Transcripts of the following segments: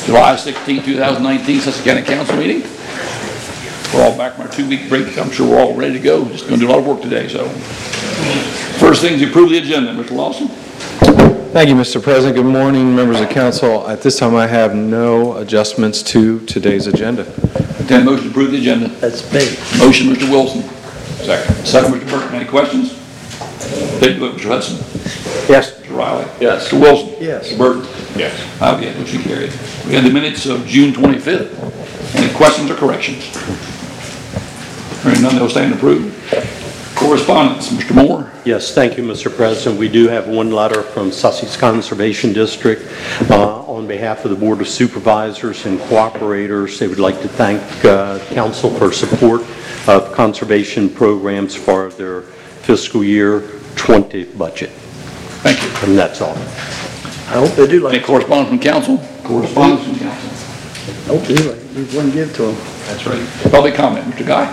July 16, 2019, Sussex County Council meeting. We're all back from our 2-week break. I'm sure we're all ready to go. Just going to do a lot of work today. So, first thing is to approve the agenda. Mr. Lawson. Thank you, Mr. President. Good morning, members of council. At this time, I have no adjustments to today's agenda. Then motion to approve the agenda. That's me. Motion, Mr. Wilson. Second. Second, Mr. Burton. Any questions? Take the vote, Mr. Hudson. Yes. Mr. Riley. Yes. Mr. Wilson. Yes. Mr. Burton. Yes. Okay, motion carried. We have the minutes of June 25th. Any questions or corrections? Hearing none, they'll stand approved. Correspondence, Mr. Moore. Yes, thank you, Mr. President. We do have one letter from Sussex Conservation District on behalf of the Board of Supervisors and cooperators. They would like to thank Council for support of conservation programs for their fiscal year 20 budget. Thank you. And that's all. I hope they do like Any correspondence from council? Correspondence from council. I hope they do like you wouldn't give to them. That's right. Public comment, Mr. Guy.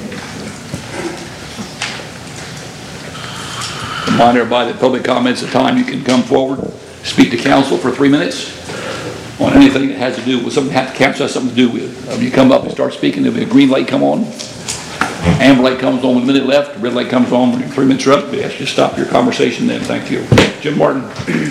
Remind everybody that public comments at time you can come forward, speak to council for 3 minutes on anything that has to do with something that council has something to do with. When you come up and start speaking, there'll be a green light come on. Amber light comes on with a minute left. Red light comes on when your 3 minutes are up. We ask you to stop your conversation then. Thank you. Jim Martin.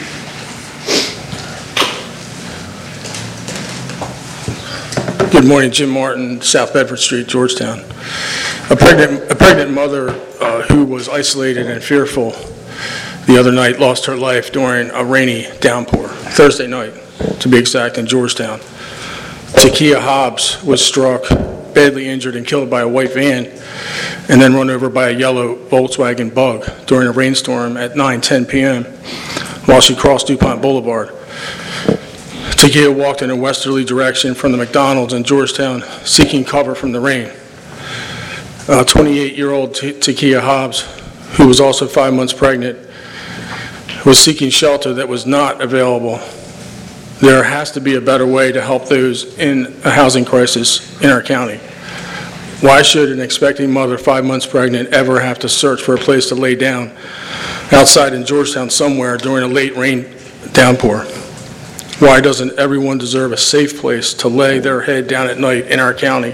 Good morning, Jim Martin, South Bedford Street, Georgetown. A pregnant mother who was isolated and fearful the other night lost her life during a rainy downpour, Thursday night, to be exact, in Georgetown. Takia Hobbs was struck, badly injured, and killed by a white van, and then run over by a yellow Volkswagen Bug during a rainstorm at 9:10 p.m. while she crossed DuPont Boulevard. Takia walked in a westerly direction from the McDonald's in Georgetown, seeking cover from the rain. 28-year-old Takia Hobbs, who was also 5 months pregnant, was seeking shelter that was not available. There has to be a better way to help those in a housing crisis in our county. Why should an expecting mother 5 months pregnant ever have to search for a place to lay down outside in Georgetown somewhere during a late rain downpour? Why doesn't everyone deserve a safe place to lay their head down at night in our county?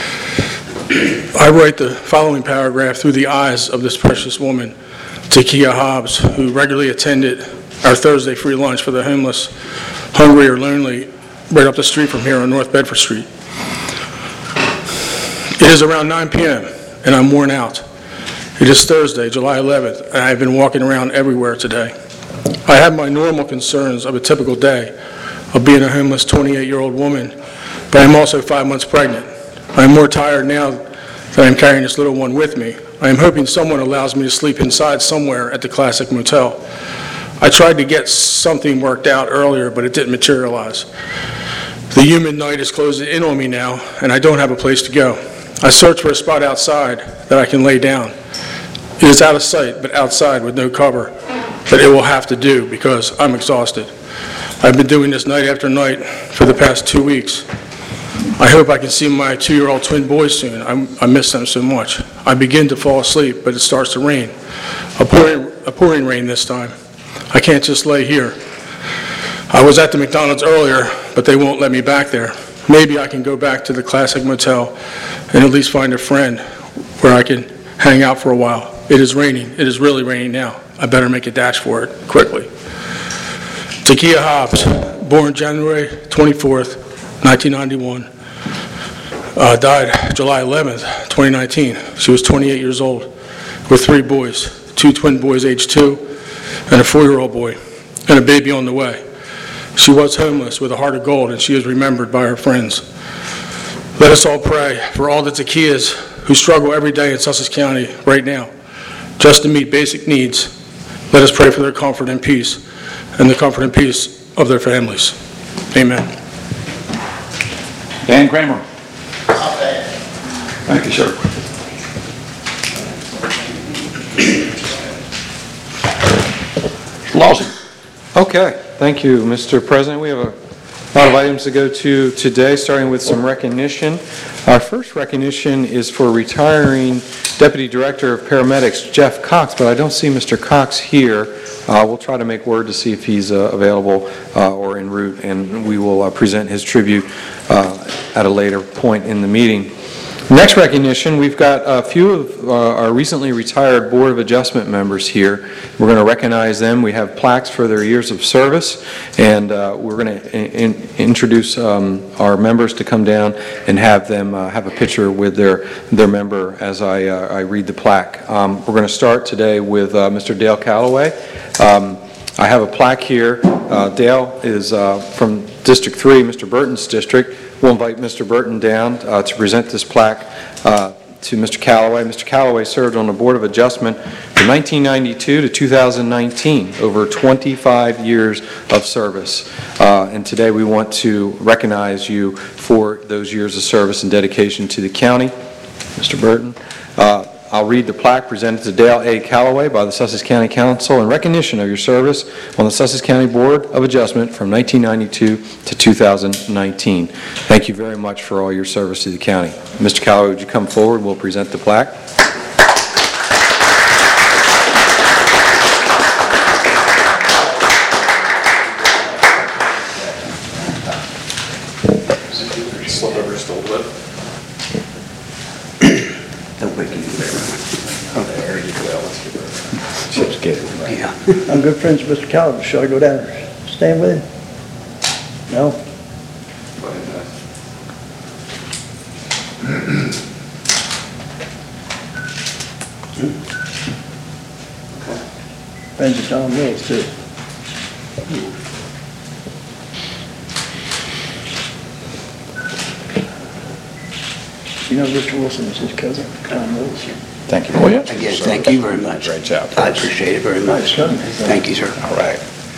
I write the following paragraph through the eyes of this precious woman, Takia Hobbs, who regularly attended our Thursday free lunch for the homeless, hungry or lonely, right up the street from here on North Bedford Street. It is around 9 p.m. and I'm worn out. It is Thursday, July 11th, and I have been walking around everywhere today. I have my normal concerns of a typical day of being a homeless 28-year-old woman, but I'm also 5 months pregnant. I'm more tired now that I'm carrying this little one with me. I am hoping someone allows me to sleep inside somewhere at the Classic Motel. I tried to get something worked out earlier, but it didn't materialize. The humid night is closing in on me now, and I don't have a place to go. I search for a spot outside that I can lay down. It is out of sight, but outside with no cover, but it will have to do because I'm exhausted. I've been doing this night after night for the past 2 weeks. I hope I can see my 2-year-old twin boys soon. I miss them so much. I begin to fall asleep, but it starts to rain. A pouring rain this time. I can't just lay here. I was at the McDonald's earlier, but they won't let me back there. Maybe I can go back to the Classic Motel and at least find a friend where I can hang out for a while. It is raining. It is really raining now. I better make a dash for it quickly. Takia Hobbs, born January 24th, 1991, died July 11th, 2019. She was 28 years old with 3 boys, 2 twin boys aged 2 and a 4-year-old boy and a baby on the way. She was homeless with a heart of gold, and she is remembered by her friends. Let us all pray for all the Takias who struggle every day in Sussex County right now just to meet basic needs. Let us pray for their comfort and peace and the comfort and peace of their families. Amen. Dan Kramer. Thank you, sir. Lawson. Okay, thank you, Mr. President. We have a lot of items to go to today, starting with some recognition. Our first recognition is for retiring Deputy Director of Paramedics, Jeff Cox, but I don't see Mr. Cox here. We'll try to make word to see if he's available or en route, and we will present his tribute at a later point in the meeting. Next recognition, we've got a few of our recently retired Board of Adjustment members here. We're going to recognize them. We have plaques for their years of service, and we're going to introduce our members to come down and have them have a picture with their member as I read the plaque. We're going to start today with Mr. Dale Calloway. I have a plaque here. Dale is from District 3, Mr. Burton's district. We'll invite Mr. Burton down to present this plaque to Mr. Calloway. Mr. Calloway served on the Board of Adjustment from 1992 to 2019, over 25 years of service. And today we want to recognize you for those years of service and dedication to the county. Mr. Burton. I'll read the plaque presented to Dale A. Calloway by the Sussex County Council in recognition of your service on the Sussex County Board of Adjustment from 1992 to 2019. Thank you very much for all your service to the county. Mr. Calloway, would you come forward? We'll present the plaque. Yeah. I'm good friends with Mr. Calloway. Shall I go down and stand with him? No? Friends of John Mills, too. You know Richard Wilson is his cousin, John Mills. Thank you. Oh, yeah? Again, thank you very much. Great job. I appreciate it very much. Thank you, sir. All right.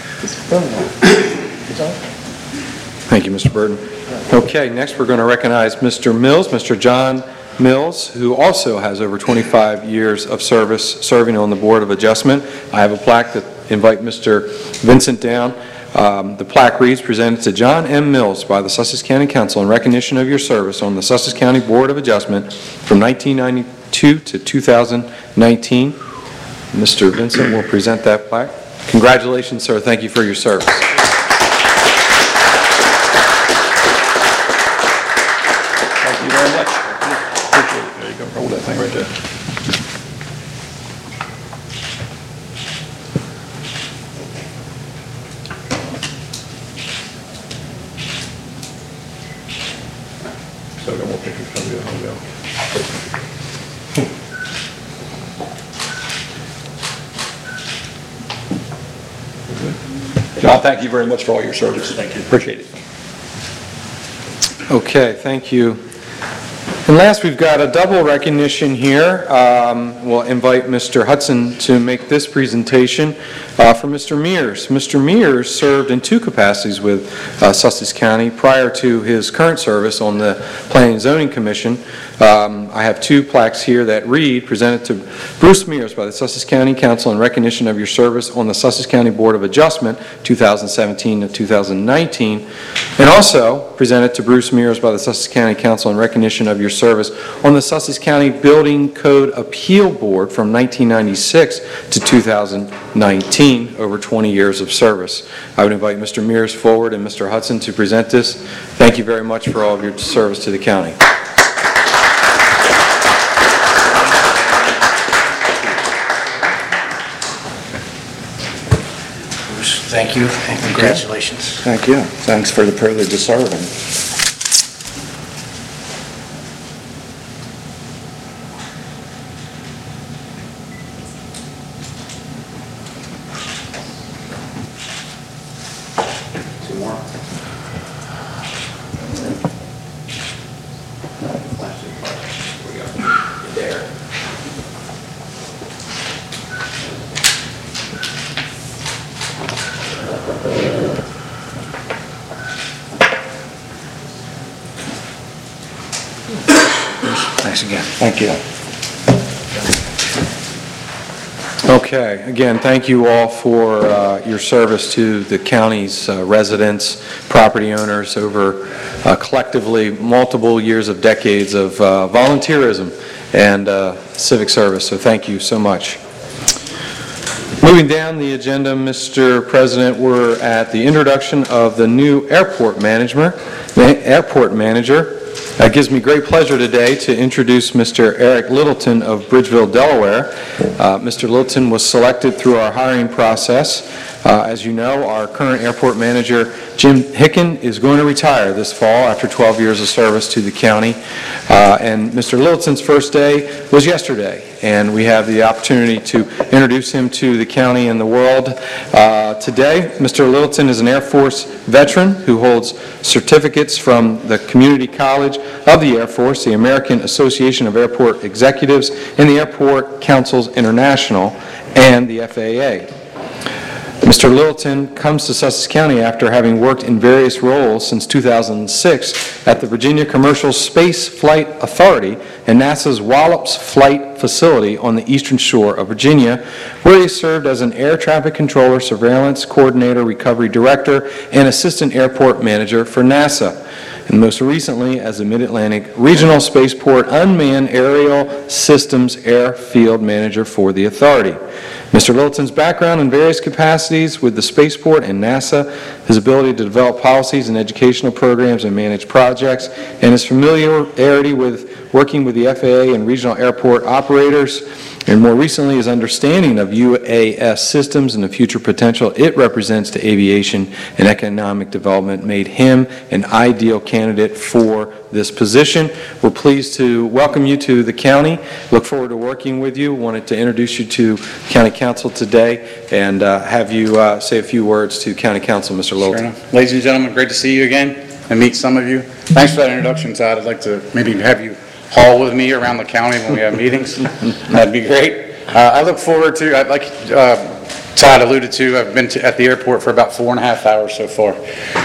Thank you, Mr. Burton. Okay, next we're going to recognize Mr. Mills, Mr. John Mills, who also has over 25 years of service serving on the Board of Adjustment. I have a plaque that invite Mr. Vincent down. The plaque reads, presented to John M. Mills by the Sussex County Council in recognition of your service on the Sussex County Board of Adjustment from 1992 to 2019. Mr. Vincent will present that plaque. Congratulations, sir. Thank you for your service. Thank you very much. Appreciate it. There you go. Hold that thing right there. Still got more pictures from you. Hold on. John, thank you very much for all your service. Thank you. Appreciate it. Okay, thank you. And last, we've got a double recognition here. We'll invite Mr. Hudson to make this presentation for Mr. Mears. Mr. Mears served in two capacities with Sussex County prior to his current service on the Planning and Zoning Commission. I have two plaques here that read, presented to Bruce Mears by the Sussex County Council in recognition of your service on the Sussex County Board of Adjustment 2017 to 2019, and also presented to Bruce Mears by the Sussex County Council in recognition of your service on the Sussex County Building Code Appeal Board from 1996 to 2019, over 20 years of service. I would invite Mr. Mears forward and Mr. Hudson to present this. Thank you very much for all of your service to the county. Thank you, and congratulations. Thank you. Thanks for the privilege of serving. Two more. There. Thanks again. Thank you. Okay, again, thank you all for your service to the county's residents, property owners over collectively multiple years of decades of volunteerism and civic service, so thank you so much. Moving down the agenda, Mr. President, we're at the introduction of the new airport manager. It gives me great pleasure today to introduce Mr. Eric Littleton of Bridgeville, Delaware. Mr. Littleton was selected through our hiring process. As you know, our current airport manager, Jim Hicken, is going to retire this fall after 12 years of service to the county. And Mr. Littleton's first day was yesterday, and we have the opportunity to introduce him to the county and the world. Today, Mr. Littleton is an Air Force veteran who holds certificates from the Community College of the Air Force, the American Association of Airport Executives, and the Airport Councils International, and the FAA. Mr. Littleton comes to Sussex County after having worked in various roles since 2006 at the Virginia Commercial Space Flight Authority and NASA's Wallops Flight Facility on the eastern shore of Virginia, where he served as an air traffic controller, surveillance coordinator, recovery director, and assistant airport manager for NASA, and most recently as the Mid-Atlantic Regional Spaceport Unmanned Aerial Systems Airfield Manager for the Authority. Mr. Littleton's background in various capacities with the spaceport and NASA, his ability to develop policies and educational programs and manage projects, and his familiarity with working with the FAA and regional airport operators, and more recently his understanding of UAS systems and the future potential it represents to aviation and economic development made him an ideal candidate for this position. We're pleased to welcome you to the county. Look forward to working with you. Wanted to introduce you to County Council today and have you say a few words to County Council, Mr. Littleton. Sure. Ladies and gentlemen, great to see you again and meet some of you. Thanks for that introduction, Todd. I'd like to maybe have you haul with me around the county when we have meetings. That'd be great. I look forward to, like Todd alluded to, I've been at the airport for about 4.5 hours so far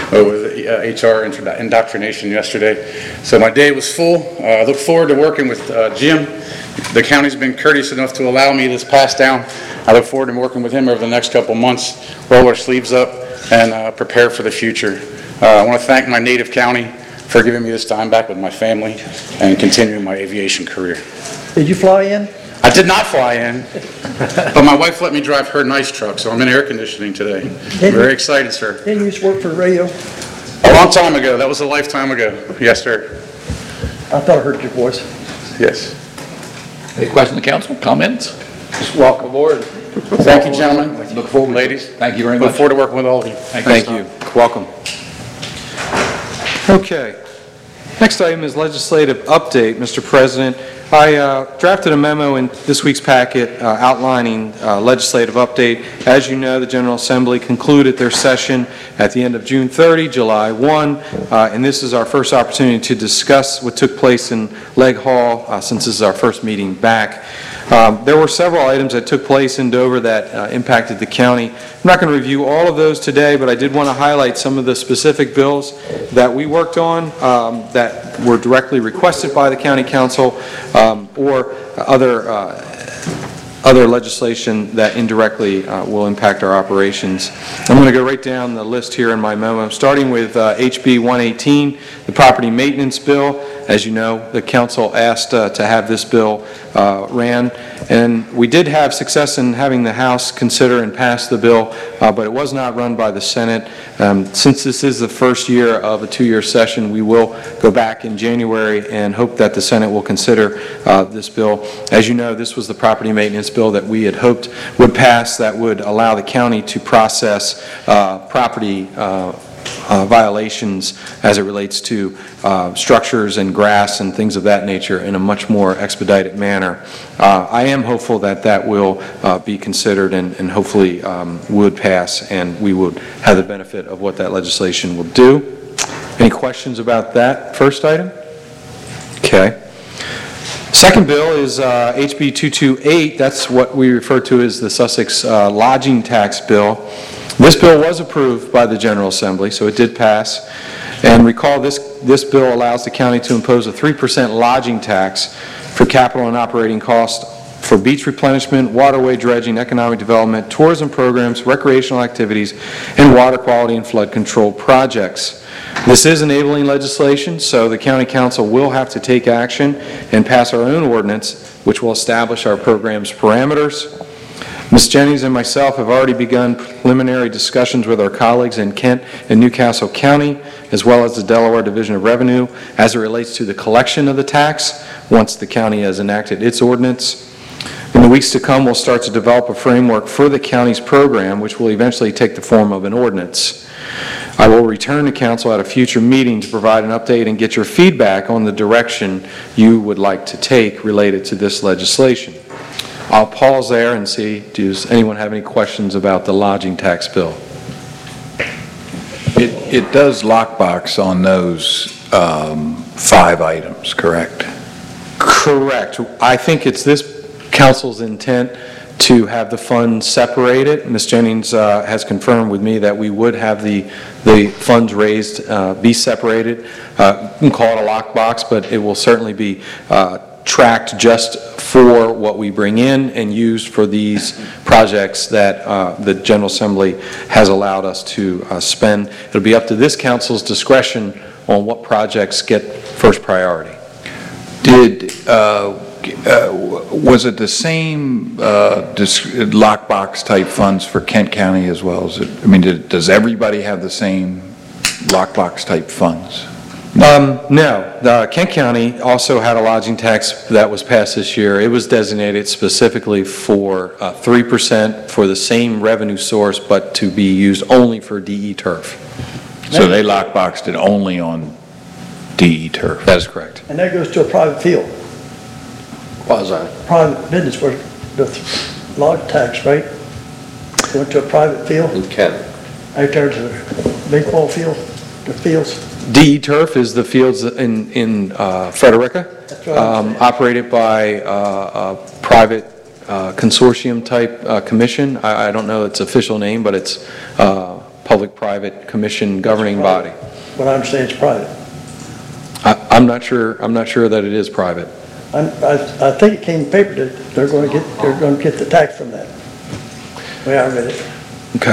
with HR indoctrination yesterday. So my day was full. I look forward to working with Jim. The county's been courteous enough to allow me this pass down. I look forward to working with him over the next couple months, roll our sleeves up, and prepare for the future. I want to thank my native county for giving me this time back with my family and continuing my aviation career. Did you fly in? I did not fly in, but my wife let me drive her nice truck, so I'm in air conditioning today. I'm very excited, sir. Didn't you used to work for the radio? A long time ago. That was a lifetime ago. Yes, sir. I thought I heard your voice. Yes. Any questions from the council, comments? Welcome aboard. Thank you, gentlemen. Look forward, ladies. Thank you very Look much. forward to working with all of you. Thank you. Welcome. Okay. Next item is legislative update, Mr. President. I drafted a memo in this week's packet outlining legislative update. As you know, the General Assembly concluded their session at the end of June 30, July 1, and this is our first opportunity to discuss what took place in Legg Hall since this is our first meeting back. There were several items that took place in Dover that impacted the county. I'm not going to review all of those today, but I did want to highlight some of the specific bills that we worked on that were directly requested by the County Council or other legislation that indirectly will impact our operations. I'm going to go right down the list here in my memo, starting with HB 118, the property maintenance bill. As you know, the council asked to have this bill ran, and we did have success in having the House consider and pass the bill, but it was not run by the Senate. Since this is the first year of a two-year session, we will go back in January and hope that the Senate will consider this bill. As you know, this was the property maintenance bill that we had hoped would pass that would allow the county to process property violations as it relates to structures and grass and things of that nature in a much more expedited manner. I am hopeful that that will be considered and hopefully would pass, and we would have the benefit of what that legislation will do. Any questions about that first item? Okay. Second bill is HB 228. That's what we refer to as the Sussex lodging tax bill. This bill was approved by the General Assembly, so it did pass. And recall, this bill allows the county to impose a 3% lodging tax for capital and operating costs for beach replenishment, waterway dredging, economic development, tourism programs, recreational activities, and water quality and flood control projects. This is enabling legislation, so the County Council will have to take action and pass our own ordinance, which will establish our program's parameters. Ms. Jennings and myself have already begun preliminary discussions with our colleagues in Kent and Newcastle County, as well as the Delaware Division of Revenue, as it relates to the collection of the tax once the county has enacted its ordinance. In the weeks to come, we'll start to develop a framework for the county's program, which will eventually take the form of an ordinance. I will return to council at a future meeting to provide an update and get your feedback on the direction you would like to take related to this legislation. I'll pause there and see, does anyone have any questions about the lodging tax bill? It does lockbox on those 5 items, correct? Correct. I think it's this council's intent to have the funds separated. Ms. Jennings has confirmed with me that we would have the funds raised be separated. You can call it a lockbox, but it will certainly be tracked just for what we bring in and used for these projects that the General Assembly has allowed us to spend. It'll be up to this council's discretion on what projects get first priority. Was it the same lockbox type funds for Kent County as well? Does everybody have the same lockbox type funds? No. Kent County also had a lodging tax that was passed this year. It was designated specifically for 3% for the same revenue source, but to be used only for DE turf. So they lockboxed it only on DE turf? That is correct. And that goes to a private field. Quasi. Private business where the lodge tax, right? Going to a private field, In Kent. out there to the baseball field, the fields. DE Turf is the fields in Frederica, That's what I'm saying. operated by a private consortium type commission. I don't know its official name, but it's public-private commission governing body. What I'm saying is private. I'm not sure that it is private. I think it came in the paper that they're going to get the tax from that. The way I read it. Okay.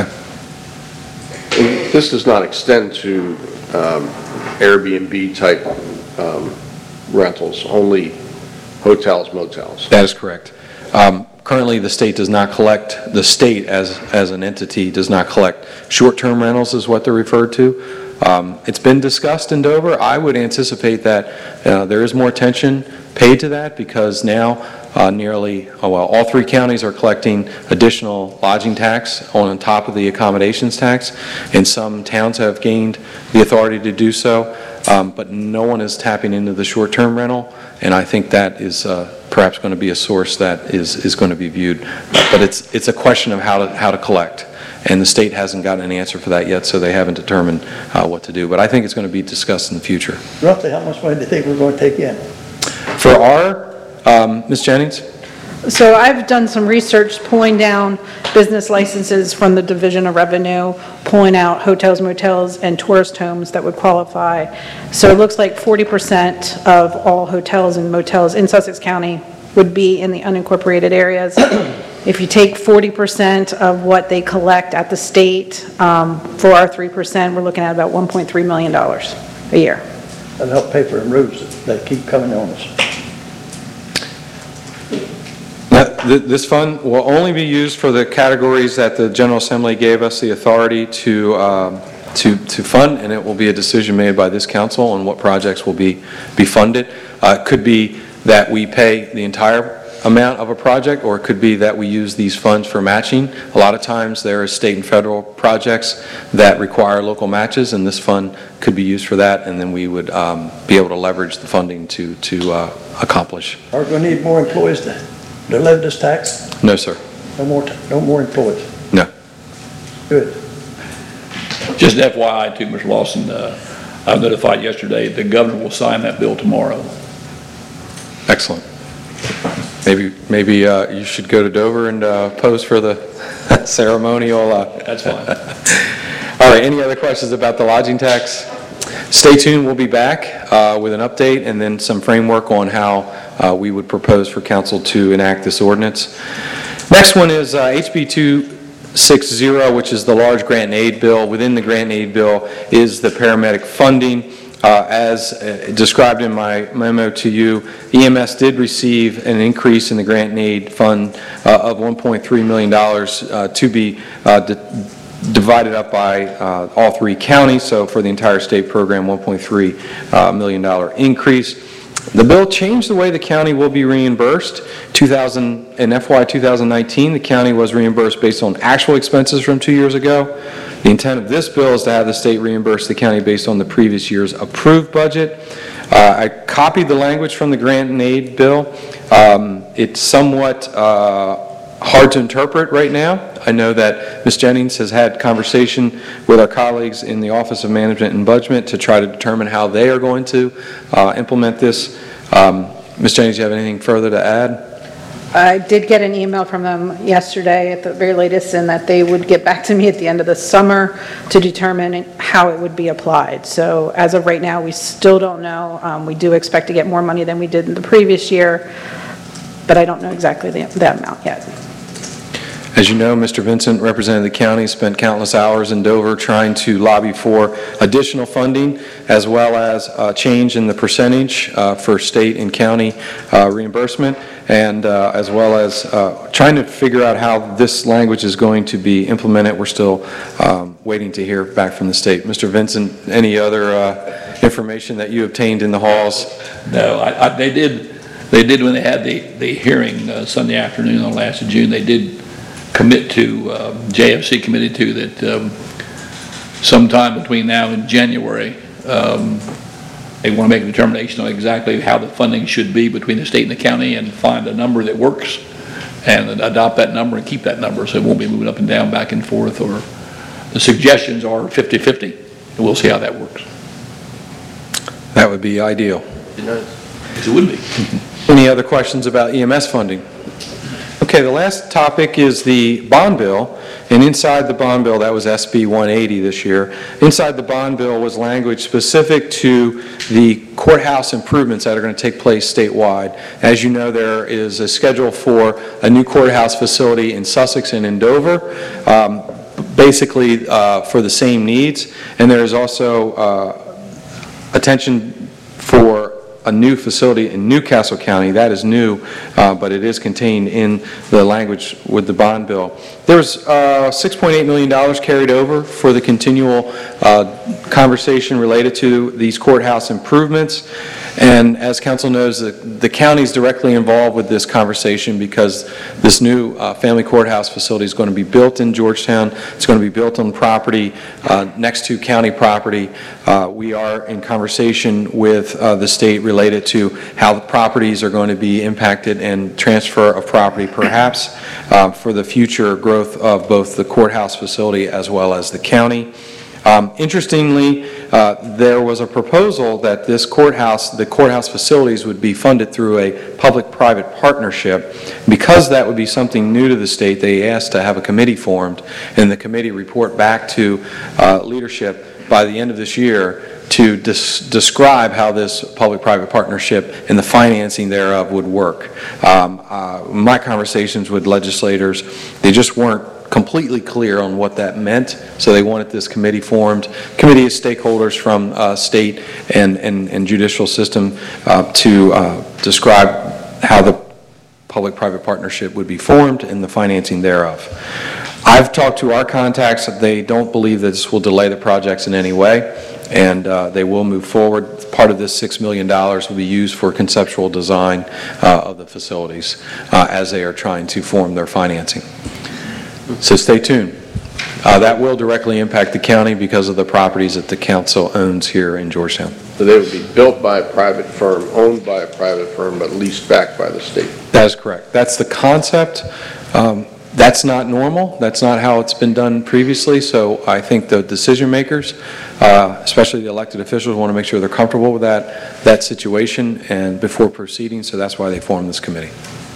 This does not extend to Airbnb type rentals, only hotels, motels. That is correct. Currently, the state does not collect, the state as an entity does not collect short-term rentals is what they're referred to. It's been discussed in Dover. I would anticipate that there is more attention paid to that because now all 3 counties are collecting additional lodging tax on top of the accommodations tax, and some towns have gained the authority to do so, but no one is tapping into the short-term rental, and I think that is perhaps going to be a source that is going to be viewed. But it's a question of how to collect. And the state hasn't gotten an answer for that yet, so they haven't determined what to do. But I think it's going to be discussed in the future. Roughly how much money do you think we're going to take in? For our, Ms. Jennings? So I've done some research pulling down business licenses from the Division of Revenue, pulling out hotels, motels, and tourist homes that would qualify. So it looks like 40% of all hotels and motels in Sussex County would be in the unincorporated areas. If you take 40% of what they collect at the state for our 3%, we're looking at about $1.3 million a year. That'll help pay for the roofs that keep coming on us. This fund will only be used for the categories that the General Assembly gave us the authority to fund, and it will be a decision made by this council on what projects will be funded. It could be that we pay the entire amount of a project, or it could be that we use these funds for matching. A lot of times there are state and federal projects that require local matches, and this fund could be used for that, and then we would be able to leverage the funding to accomplish. Are we going to need more employees to levy this tax? No, sir. No more employees? No. Good. Just FYI too, Mr. Lawson, I was notified yesterday the governor will sign that bill tomorrow. Excellent. Maybe you should go to Dover and pose for the ceremonial. That's fine. All right, any other questions about the lodging tax? Stay tuned, we'll be back with an update and then some framework on how we would propose for council to enact this ordinance. Next one is HB 260, which is the large grant and aid bill. Within the grant and aid bill is the paramedic funding. As described in my memo to you, EMS did receive an increase in the grant and aid fund of $1.3 million to be divided up by all 3 counties. So for the entire state program, $1.3 million increase. The bill changed the way the county will be reimbursed. In FY 2019, the county was reimbursed based on actual expenses from 2 years ago. The intent of this bill is to have the state reimburse the county based on the previous year's approved budget. I copied the language from the grant and aid bill. It's somewhat hard to interpret right now. I know that Ms. Jennings has had conversation with our colleagues in the Office of Management and Budget to try to determine how they are going to implement this. Ms. Jennings, do you have anything further to add? I did get an email from them yesterday at the very latest, and that they would get back to me at the end of the summer to determine how it would be applied. So as of right now, we still don't know. We do expect to get more money than we did in the previous year, but I don't know exactly the amount yet. As you know, Mr. Vincent represented the county, spent countless hours in Dover trying to lobby for additional funding, as well as a change in the percentage for state and county reimbursement, and as well as trying to figure out how this language is going to be implemented. We're still waiting to hear back from the state. Mr. Vincent, any other information that you obtained in the halls? No, they did when they had the hearing Sunday afternoon on the last of June. They did commit to, JFC committed to that sometime between now and January, they want to make a determination on exactly how the funding should be between the state and the county and find a number that works and adopt that number and keep that number, so it won't be moving up and down, back and forth, or the suggestions are 50-50, and we'll see how that works. That would be ideal. Yes, it would be. Any other questions about EMS funding? Okay, the last topic is the bond bill, and inside the bond bill, that was SB 180 this year, inside the bond bill was language specific to the courthouse improvements that are going to take place statewide. As you know, there is a schedule for a new courthouse facility in Sussex and in Dover, basically for the same needs, and there is also attention for a new facility in Newcastle County. That is new, but it is contained in the language with the bond bill. There's $6.8 million carried over for the continual conversation related to these courthouse improvements. And as council knows, the county is directly involved with this conversation because this new family courthouse facility is going to be built in Georgetown. It's going to be built on property next to county property. We are in conversation with the state related to how the properties are going to be impacted and transfer of property perhaps for the future growth of both the courthouse facility as well as the county. Interestingly, there was a proposal that the courthouse facilities would be funded through a public-private partnership. Because that would be something new to the state, they asked to have a committee formed, and the committee report back to leadership by the end of this year to describe how this public-private partnership and the financing thereof would work. My conversations with legislators, they just weren't completely clear on what that meant, so they wanted this committee formed. Committee of stakeholders from state and judicial system to describe how the public-private partnership would be formed and the financing thereof. I've talked to our contacts. They don't believe that this will delay the projects in any way, and they will move forward. Part of this $6 million will be used for conceptual design of the facilities as they are trying to form their financing. So stay tuned. That will directly impact the county because of the properties that the council owns here in Georgetown. So they would be built by a private firm, owned by a private firm, but leased back by the state. That is correct. That's the concept. That's not normal. That's not how it's been done previously. So I think the decision makers, especially the elected officials, want to make sure they're comfortable with that situation and before proceeding. So that's why they formed this committee.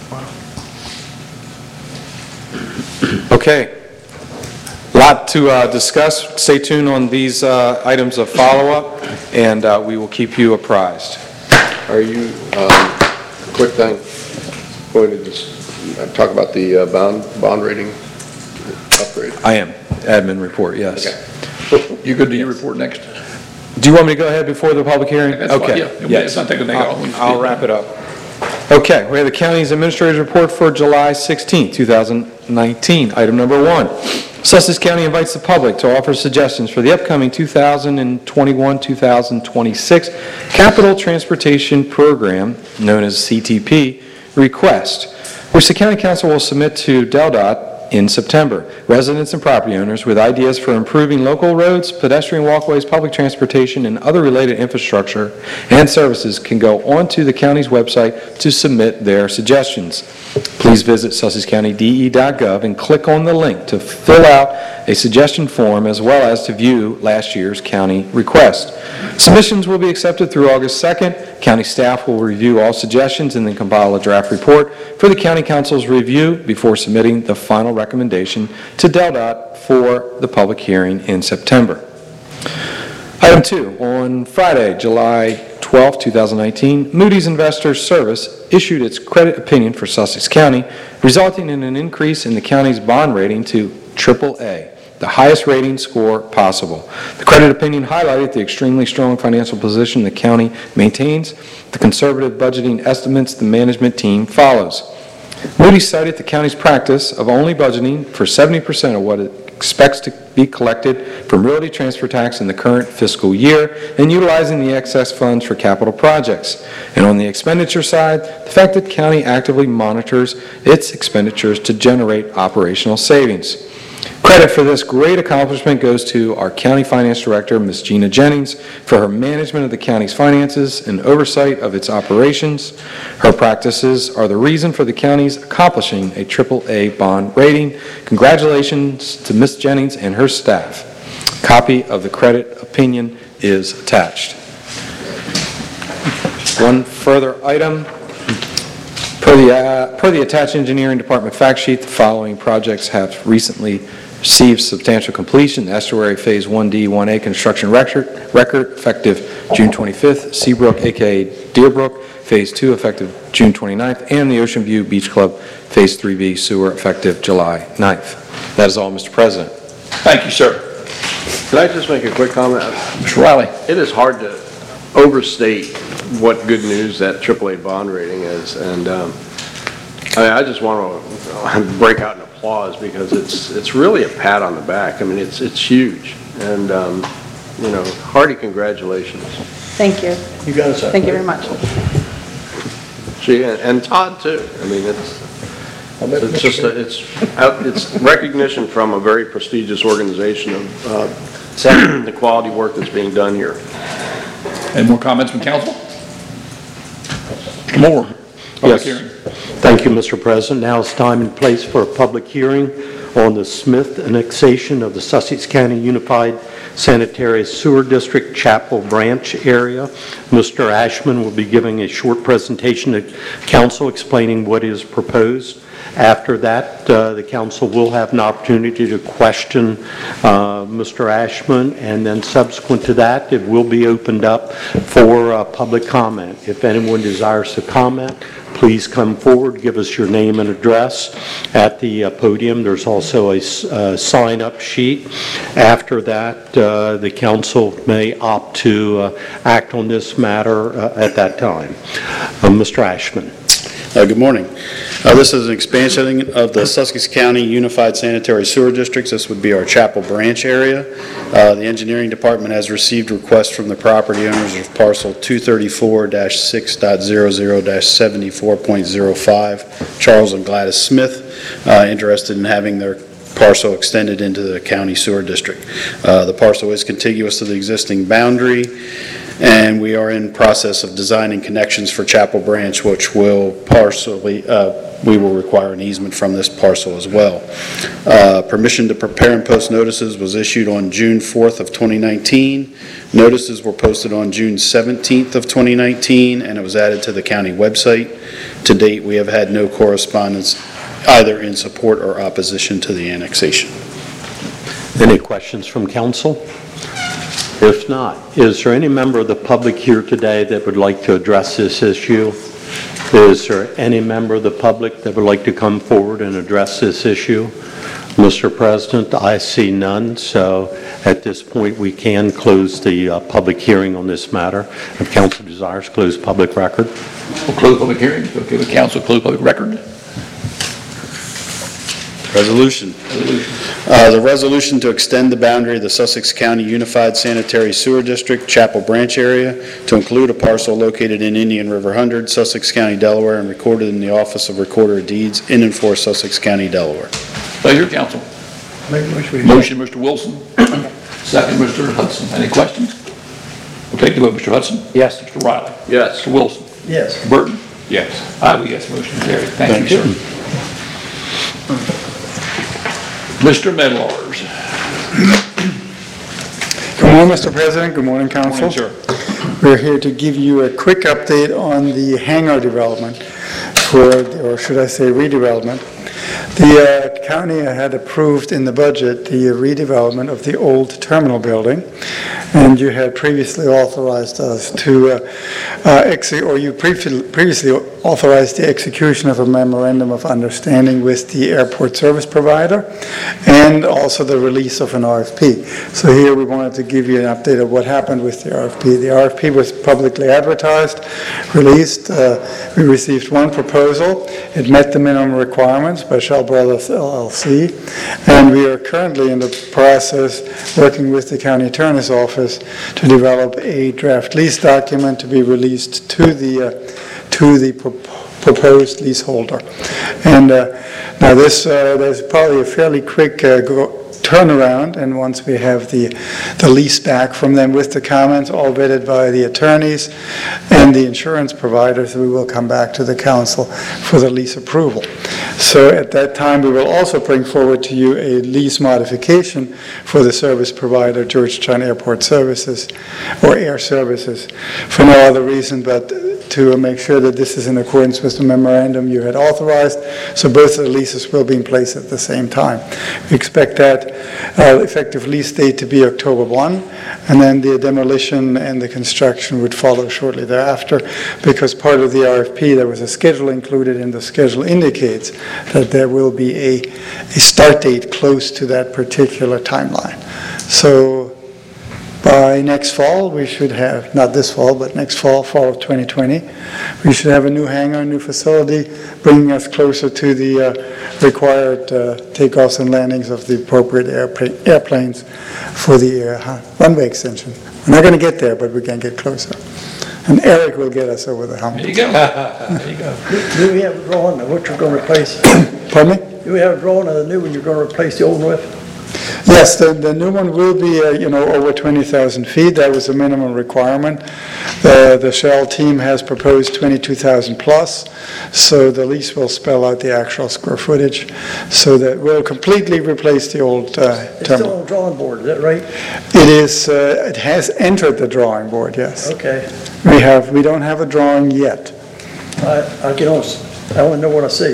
Okay. A lot to discuss. Stay tuned on these items of follow-up, and we will keep you apprised. Are you, quick thing, going to just talk about the bond rating upgrade? I am. Admin report, yes. Okay. You good to your report next? Do you want me to go ahead before the public hearing? That's fine, Okay. yeah. Yes. It's not taking a thing. I'll wrap it up. Okay, we have the county's administrator's report for July 16, 2019. Item number 1. Sussex County invites the public to offer suggestions for the upcoming 2021-2026 Capital Transportation Program, known as CTP, request, which the County Council will submit to DelDOT in September. Residents and property owners with ideas for improving local roads, pedestrian walkways, public transportation, and other related infrastructure and services can go onto the county's website to submit their suggestions. Please visit sussexcountyde.gov and click on the link to fill out a suggestion form as well as to view last year's county request. Submissions will be accepted through August 2nd. County staff will review all suggestions and then compile a draft report for the County Council's review before submitting the final recommendation to DelDOT for the public hearing in September. Item 2, on Friday, July 12, 2019, Moody's Investors Service issued its credit opinion for Sussex County, resulting in an increase in the county's bond rating to AAA, the highest rating score possible. The credit opinion highlighted the extremely strong financial position the county maintains, the conservative budgeting estimates the management team follows. Moody's cited the county's practice of only budgeting for 70% of what it expects to be collected from realty transfer tax in the current fiscal year and utilizing the excess funds for capital projects. And on the expenditure side, the fact that the county actively monitors its expenditures to generate operational savings. Credit for this great accomplishment goes to our County Finance Director, Ms. Gina Jennings, for her management of the county's finances and oversight of its operations. Her practices are the reason for the county's accomplishing a AAA bond rating. Congratulations to Ms. Jennings and her staff. Copy of the credit opinion is attached. One further item. Per the attached engineering department fact sheet, the following projects have recently received substantial completion. The Estuary Phase 1D, 1A construction record effective June 25th, Seabrook, aka Deerbrook, Phase 2 effective June 29th, and the Ocean View Beach Club Phase 3B sewer effective July 9th. That is all, Mr. President. Thank you, sir. Can I just make a quick comment? Mr. Riley. It is hard to overstate what good news that AAA bond rating is, and I just want to break out in applause because it's really a pat on the back. I mean, it's huge, and hearty congratulations. Thank you. You got us up. Thank you very much. Gee, and Todd too. I mean, it's just it's recognition from a very prestigious organization of the quality work that's being done here. Any more comments from council? More. Public hearing. Thank you, Mr. President. Now it's time and place for a public hearing on the Smith annexation of the Sussex County Unified Sanitary Sewer District Chapel Branch area. Mr. Ashman will be giving a short presentation to council explaining what is proposed. After that, the council will have an opportunity to question Mr. Ashman, and then subsequent to that, it will be opened up for public comment. If anyone desires to comment, please come forward, give us your name and address at the podium. There's also a sign-up sheet. After that, the council may opt to act on this matter at that time. Mr. Ashman. Good morning. This is an expansion of the Sussex County Unified Sanitary Sewer Districts. This would be our Chapel Branch area. The engineering department has received requests from the property owners of parcel 234-6.00-74.05, Charles and Gladys Smith, interested in having their parcel extended into the county sewer district. The parcel is contiguous to the existing boundary, and we are in process of designing connections for Chapel Branch, which will we will require an easement from this parcel as well. Permission to prepare and post notices was issued on June 4th of 2019. Notices were posted on June 17th of 2019, and it was added to the county website. To date, we have had no correspondence either in support or opposition to the annexation. Any questions from council? If not, is there any member of the public here today that would like to address this issue? Is there any member of the public that would like to come forward and address this issue? Mr. President, I see none, so at this point, we can close the public hearing on this matter. If council desires, close public record. We'll close public hearing. Okay, with council, close public record. Resolution. The resolution to extend the boundary of the Sussex County Unified Sanitary Sewer District, Chapel Branch area, to include a parcel located in Indian River 100, Sussex County, Delaware, and recorded in the Office of Recorder of Deeds in and for Sussex County, Delaware. Pleasure, council. Motion, Mr. Wilson. Second, Mr. Hudson. Any questions? We'll take the vote. Mr. Hudson? Yes. Mr. Riley? Yes. Mr. Wilson? Yes. Mr. Burton? Yes. Aye, yes, motion carried. Thank you, sir. Mr. Medlars. Good morning, Mr. President. Good morning, Council. Good morning, sir. We're here to give you a quick update on the hangar development or should I say redevelopment. The county had approved in the budget the redevelopment of the old terminal building, and you had previously authorized us to previously authorized the execution of a memorandum of understanding with the airport service provider and also the release of an RFP. So here we wanted to give you an update of what happened with the RFP. The RFP was publicly advertised, released. We received one proposal. It met the minimum requirements by Shell Brothers LLC, and we are currently in the process working with the county attorney's office to develop a draft lease document to be released to the proposed leaseholder. And now there's probably a fairly quick turnaround, and once we have the lease back from them with the comments all vetted by the attorneys and the insurance providers, we will come back to the council for the lease approval. So at that time, we will also bring forward to you a lease modification for the service provider, Georgetown Airport Services, or Air Services, for no other reason but to make sure that this is in accordance with the memorandum you had authorized, so both of the leases will be in place at the same time. We expect that effective lease date to be October 1, and then the demolition and the construction would follow shortly thereafter, because part of the RFP, there was a schedule included, and the schedule indicates that there will be a start date close to that particular timeline. So by next fall, we should have, not this fall, but next fall, fall of 2020, we should have a new hangar, a new facility, bringing us closer to the required takeoffs and landings of the appropriate airplanes for the runway extension. We're not going to get there, but we can get closer. And Eric will get us over the hump. There you go. There you go. Do we have a drawing of what you're going to replace? Pardon me? Do we have a drawing of the new one you're going to replace the old one with? Yes, the new one will be, over 20,000 feet. That was a minimum requirement. The Shell team has proposed 22,000 plus, so the lease will spell out the actual square footage, so that will completely replace the old terminal. It's still on the drawing board, is that right? It is. It has entered the drawing board. Yes. Okay. We don't have a drawing yet. I get on. I want to know what I see.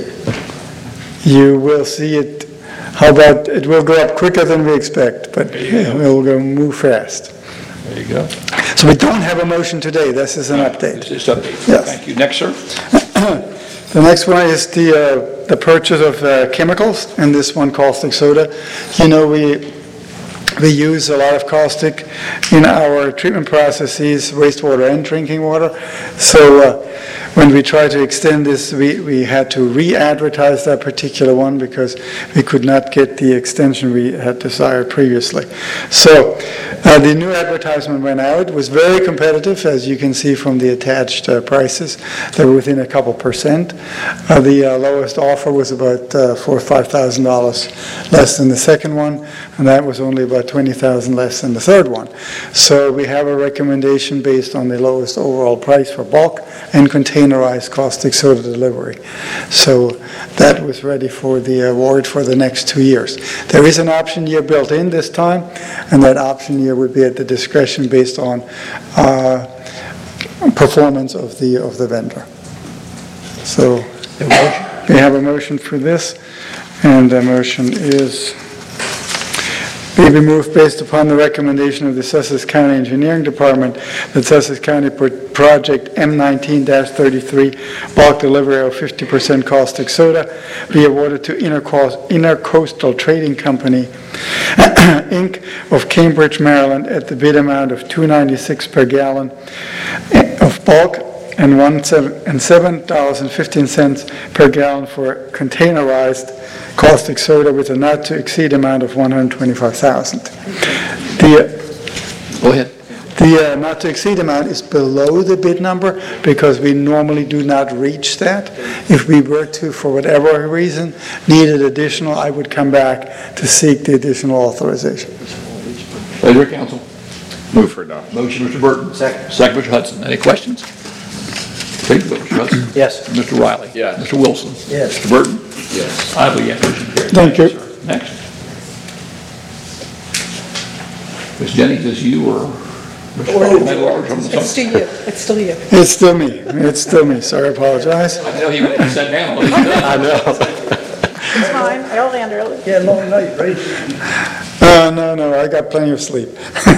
You will see it. How about it will go up quicker than we expect, but it will move fast. There you go. So we don't have a motion today. This is an update. This is update. Yes. Thank you. Next, sir. The next one is the purchase of chemicals, and this one, caustic soda. We use a lot of caustic in our treatment processes, wastewater and drinking water. So when we tried to extend this, we had to re-advertise that particular one because we could not get the extension we had desired previously. So the new advertisement went out. It was very competitive, as you can see from the attached prices. They were within a couple percent. The lowest offer was about $4,000 or $5,000 less than the second one, and that was only about $20,000 less than the third one. So we have a recommendation based on the lowest overall price for bulk and containerized caustic soda delivery. So that was ready for the award for the next 2 years. There is an option year built in this time, and that option year would be at the discretion based on performance of the vendor. So we have a motion for this, and the motion is May be moved based upon the recommendation of the Sussex County Engineering Department that Sussex County project M19-33 bulk delivery of 50% caustic soda be awarded to Intercoastal Trading Company, Inc. of Cambridge, Maryland at the bid amount of $2.96 per gallon of bulk and $7.15 per gallon for containerized caustic soda with a not to exceed amount of $125,000. Go ahead. The not to exceed amount is below the bid number because we normally do not reach that. If we were to, for whatever reason, needed additional, I would come back to seek the additional authorization. Pleasure, council. Move for adoption. Motion, Mr. Burton. Second. Second, Mr. Hudson. Any questions? Please vote, Mr. Hudson. Yes. Mr. Riley. Yes. Mr. Wilson. Yes. Mr. Burton. Yes. I vote yes. Motion carries. Thank you. Sir. Next. Ms. Jennings, is you or Mr. Medlar from the It's still you. It's still you. It's still me. It's still me. Sorry, I apologize. I know he went and sat down. I know. It's fine. I only under. Yeah, long night, right? No, I got plenty of sleep.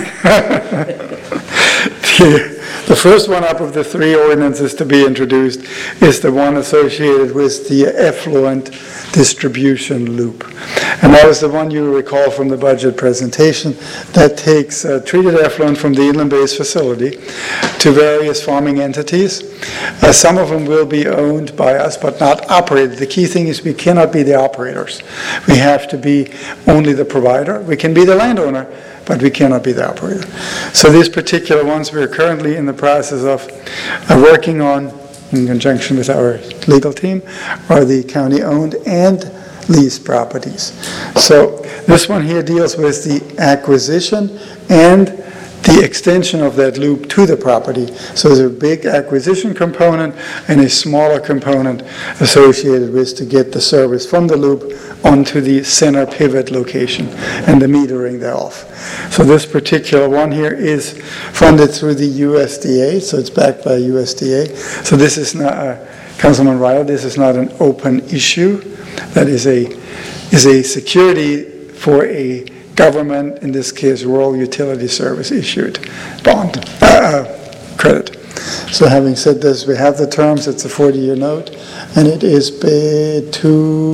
The first one up of the three ordinances to be introduced is the one associated with the effluent distribution loop. And that was the one you recall from the budget presentation that takes treated effluent from the inland-based facility to various farming entities. Some of them will be owned by us but not operated. The key thing is we cannot be the operators. We have to be only the provider. We can be the landowner, but we cannot be the operator. So these particular ones we are currently in the process of working on in conjunction with our legal team are the county-owned and leased properties. So this one here deals with the acquisition and the extension of that loop to the property. So there's a big acquisition component and a smaller component associated with to get the service from the loop onto the center pivot location and the metering thereof. So this particular one here is funded through the USDA, so it's backed by USDA. So this is not, Councilman Riley, this is not an open issue. That is a security for a government, in this case, rural utility service issued bond, credit. So having said this, we have the terms, it's a 40-year note, and it is bid to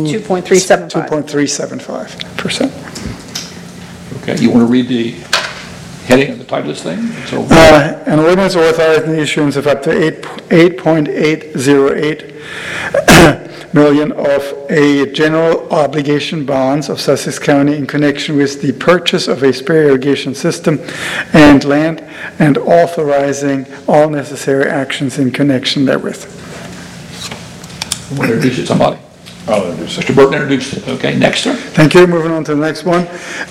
2.375%. Okay, you want to read the heading of the title of this thing? So, An ordinance authorizing the issuance of up to 8.808 million of a general obligation bonds of Sussex County in connection with the purchase of a spare irrigation system and land, and authorizing all necessary actions in connection therewith. you want to introduce it, somebody? I'll introduce it. Mr. Burton, introduce it. Okay, next, sir. Thank you. Moving on to the next one.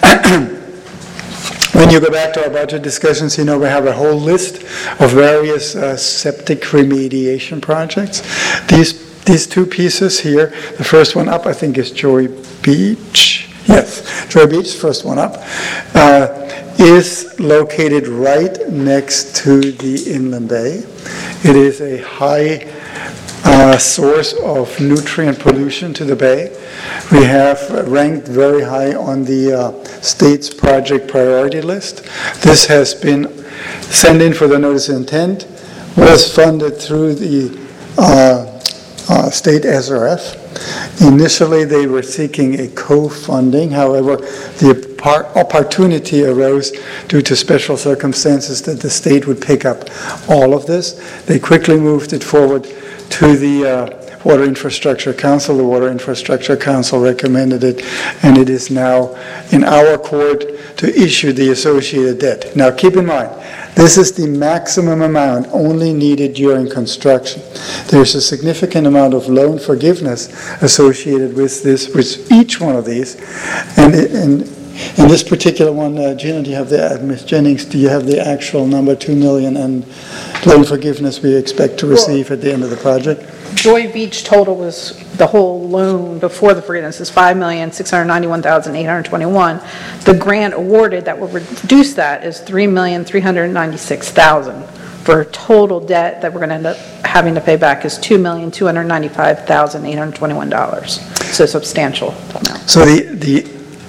When you go back to our budget discussions, you know we have a whole list of various septic remediation projects. These two pieces here, the first one up I think is Joy Beach. Yes, Joy Beach, first one up, is located right next to the inland bay. It is a high source of nutrient pollution to the bay. We have ranked very high on the state's project priority list. This has been sent in for the notice of intent, was funded through the state SRF. Initially, they were seeking a co-funding. However, the opportunity arose due to special circumstances that the state would pick up all of this. They quickly moved it forward to the Water Infrastructure Council. The Water Infrastructure Council recommended it, and it is now in our court to issue the associated debt. Now, keep in mind, this is the maximum amount only needed during construction. There's a significant amount of loan forgiveness associated with this, with each one of these. And in this particular one, Gina, do you have the, Ms. Jennings, do you have the actual number, 2 million, and loan forgiveness we expect to receive at the end of the project? Joy Beach total was, the whole loan before the forgiveness is $5,691,821. The grant awarded that will reduce that is $3,396,000 for a total debt that we're going to end up having to pay back is $2,295,821. So substantial amount. So the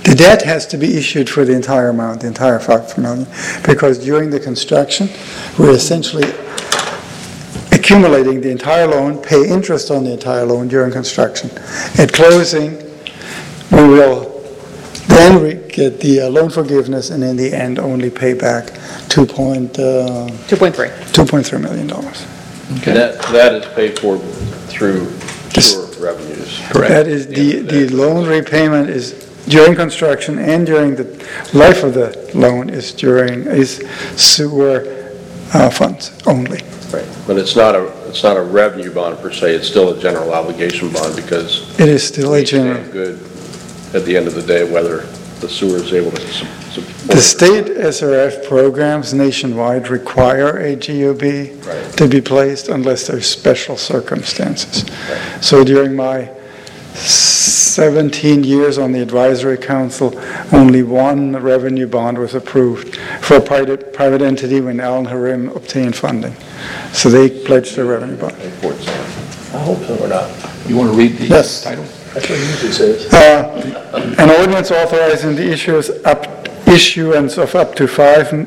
The debt has to be issued for the entire amount, the entire $5 million, because during the construction, we're essentially accumulating the entire loan, pay interest on the entire loan during construction. At closing, we will then get the loan forgiveness, and in the end, only pay back $2.3 million. Okay. That is paid for through sewer revenues. Correct. That is, the loan repayment is during construction and during the life of the loan is sewer funds only. Right, but it's not a revenue bond per se, it's still a general obligation bond because It is still a we general. stand good at the end of the day whether the sewer is able to support. The state SRF programs nationwide require a GOB to be placed unless there's special circumstances. Right. So during my 17 years on the advisory council, only one revenue bond was approved for a private entity when Allen Harim obtained funding. So they pledged their revenue bond. I hope so. Or not. You want to read the Yes. title? That's what it usually says. An ordinance authorizing the issuance of up to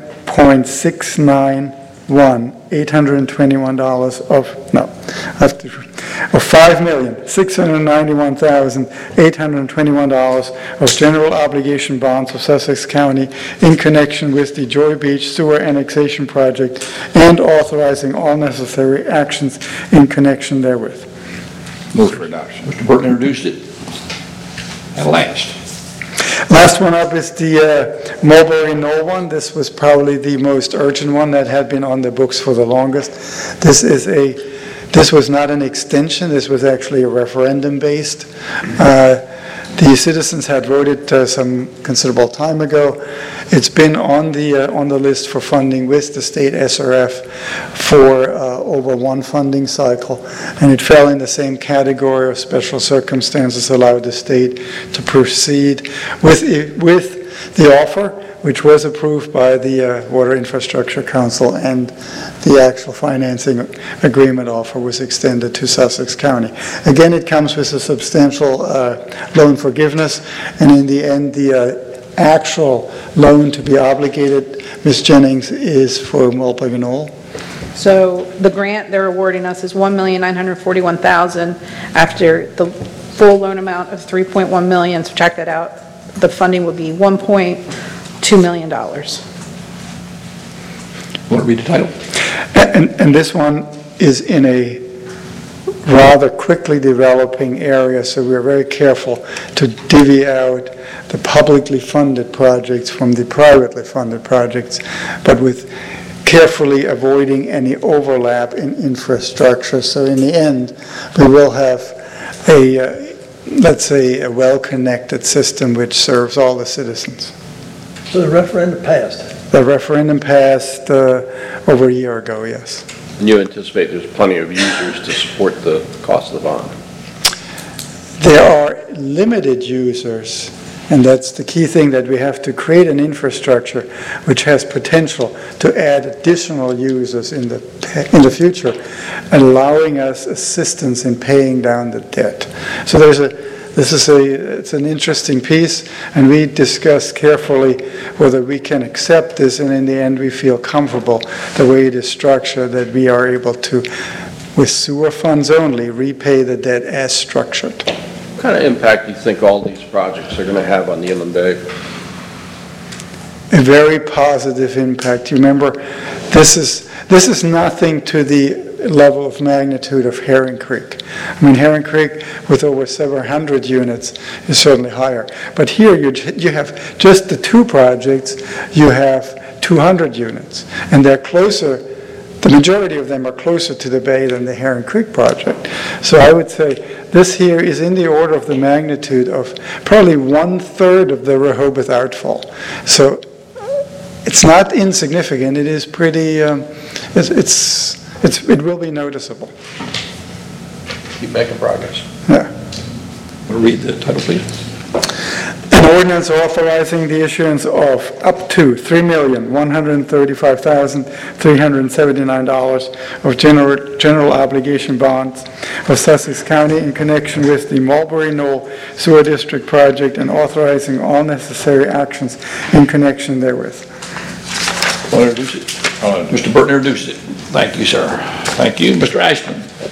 $5,691,821 of general obligation bonds of Sussex County in connection with the Joy Beach Sewer Annexation Project and authorizing all necessary actions in connection therewith. Move for adoption. Mr. Burton introduced it. At last. Last one up is the Mulberry Knoll one. This was probably the most urgent one that had been on the books for the longest. This was not an extension. This was actually a referendum-based. The citizens had voted some considerable time ago. It's been on the list for funding with the state SRF for over one funding cycle, and it fell in the same category of special circumstances allowed the state to proceed with the offer, which was approved by the Water Infrastructure Council, and the actual financing agreement offer was extended to Sussex County. Again, it comes with a substantial loan forgiveness, and in the end, the actual loan to be obligated, Ms. Jennings, is for Mulberry Knoll. So the grant they're awarding us is $1,941,000 after the full loan amount of $3.1 million. Subtract that out, the funding would be $1.2 million. Want to read the title? And this one is in a rather quickly developing area, so we're very careful to divvy out the publicly funded projects from the privately funded projects, but with carefully avoiding any overlap in infrastructure. So in the end, we will have let's say, a well-connected system which serves all the citizens. So the referendum passed? The referendum passed over a year ago, yes. And you anticipate there's plenty of users to support the cost of the bond? There are limited users, and that's the key thing, that we have to create an infrastructure which has potential to add additional users in the future, allowing us assistance in paying down the debt. So it's an interesting piece, and we discussed carefully whether we can accept this, and in the end we feel comfortable the way it is structured, that we are able to, with sewer funds only, repay the debt as structured. What kind of impact do you think all these projects are going to have on the Inland Bay? A very positive impact. You remember, this is nothing to the level of magnitude of Herring Creek. I mean, Herring Creek, with over several hundred units, is certainly higher. But here you have just the two projects, you have 200 units, and they're closer. The majority of them are closer to the bay than the Herring Creek project. So I would say this here is in the order of the magnitude of probably 1/3 of the Rehoboth outfall. So it's not insignificant. It is pretty, it will be noticeable. Keep making progress. Yeah. Want to read the title, please? An ordinance authorizing the issuance of up to $3,135,379 of general obligation bonds of Sussex County in connection with the Mulberry Knoll Sewer District project and authorizing all necessary actions in connection therewith. Want to introduce it? Mr. Burton introduces it. Thank you, sir. Thank you. Mr. Ashman.